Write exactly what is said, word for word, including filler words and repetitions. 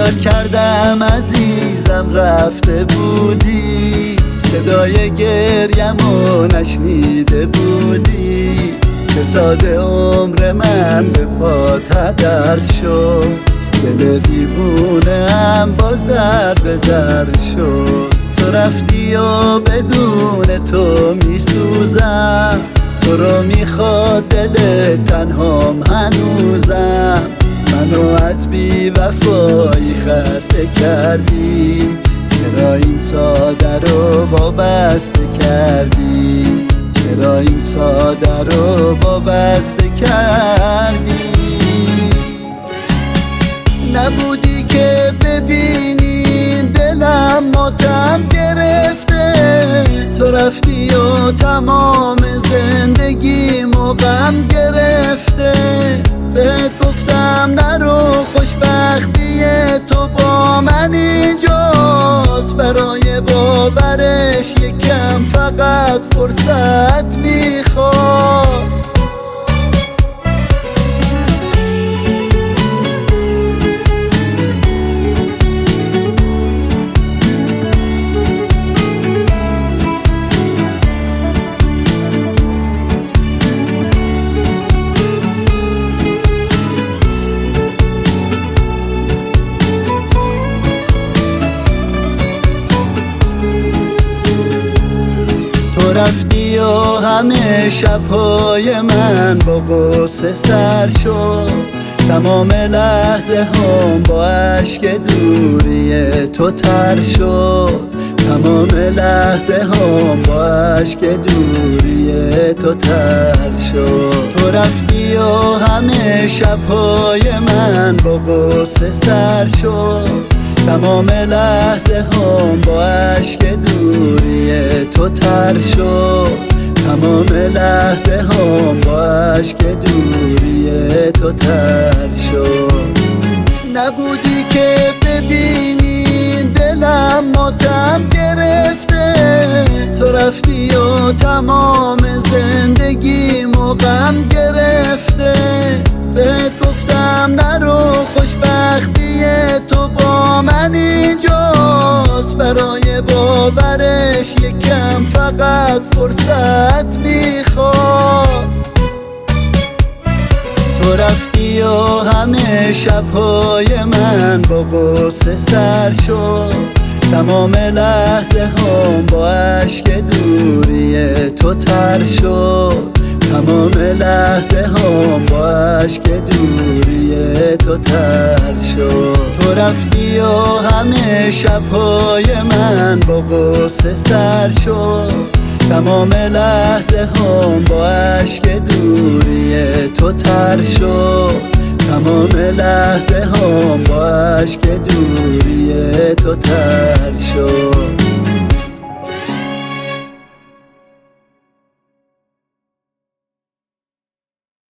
فکرت کردم عزیزم رفته بودی، صدای گریمو نشنیده بودی، که ساده عمر من به پات هدر شد، دل دیوونه‌ام باز در به در شد. تو رفتی و بدون تو میسوزم، تو رو میخواد دل تنهام هنوزم. منو از بی وفایی خسته کردی، چرا این ساده رو وابسته کردی، چرا این ساده رو وابسته کردی. نبودی که ببینی دلم ماتم گرفته، تو رفتی و تمام زندگیمو غم گرفته. بهت گفتم نرو، خوشبختی تو با من اینجاست، برای باورش یکم فقط فرصت میخواست. تو رفتی و همه شبهای من با غصه سر شد، تمام لحظه هم با عشق دوری تو تر شد، تمام لحظه هم با عشق دوری تو تر شد. تو رفتی و همه شبهای من با غصه سر شد، تمام لحظه هم با عشق دوری تو تر شد، تمام لحظه هم با عشق دوری تو تر شد. نبودی که ببینی دلم ماتم گرفته، تو رفتی و تمام زندگیمو غم گرفته. بهت گفتم نرو، خوشبختی تو با من اینجاست، برای باورش یکم فقط فرصت میخواست. تو رفتی و همه شبهای من با غصه سر شد، تمام لحظه هم با عشق دوری تو تر شد، تمام لحظه هم با عشق دوری تو تر شد. تو رفتی و همه شبهای من با غصه سر شد، تمام لحظه هم با عشق دوری تو تر شد، تمام لحظه هم با عشق دوری تو تر شد.